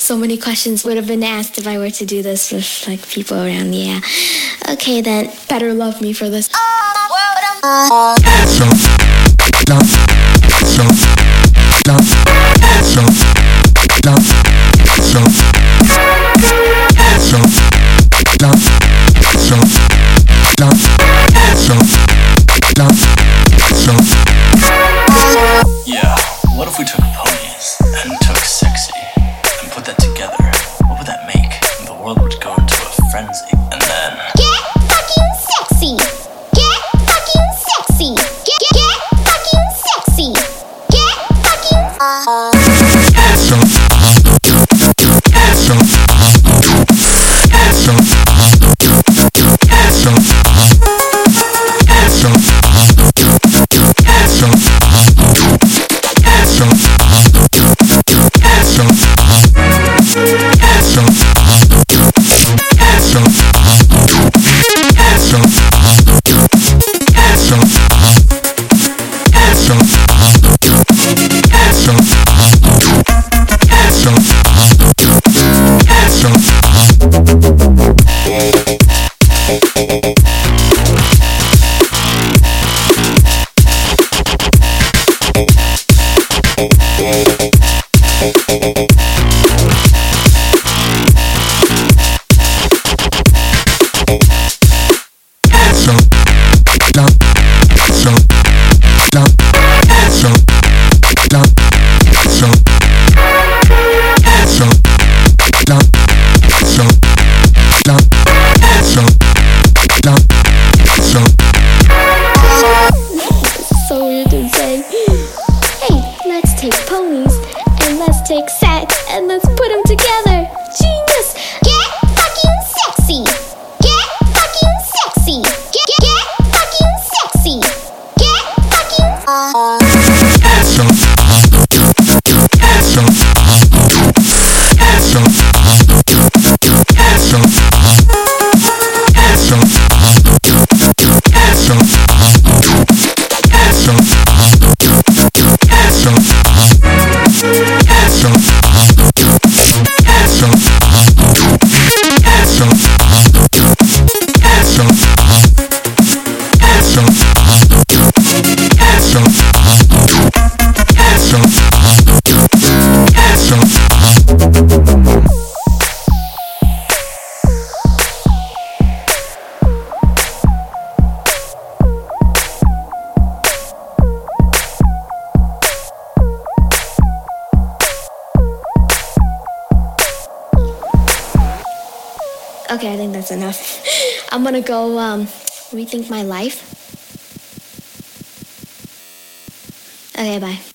So many questions would have been asked if I were to do this with like people around. Yeah. Okay, then better love me for this. Yeah, what if we took ponies and took sexy and put that together? What would that make? The world would go into a frenzy, and then Get fucking sexy. Get fucking sexy. Get fucking sexy. Get so weird to say. Hey, let's take ponies and let's take sex and let's put them together. Genius! Get fucking sexy. Get fucking sexy. Get fucking sexy. Get Okay, I think that's enough. I'm gonna go rethink my life. Okay, bye.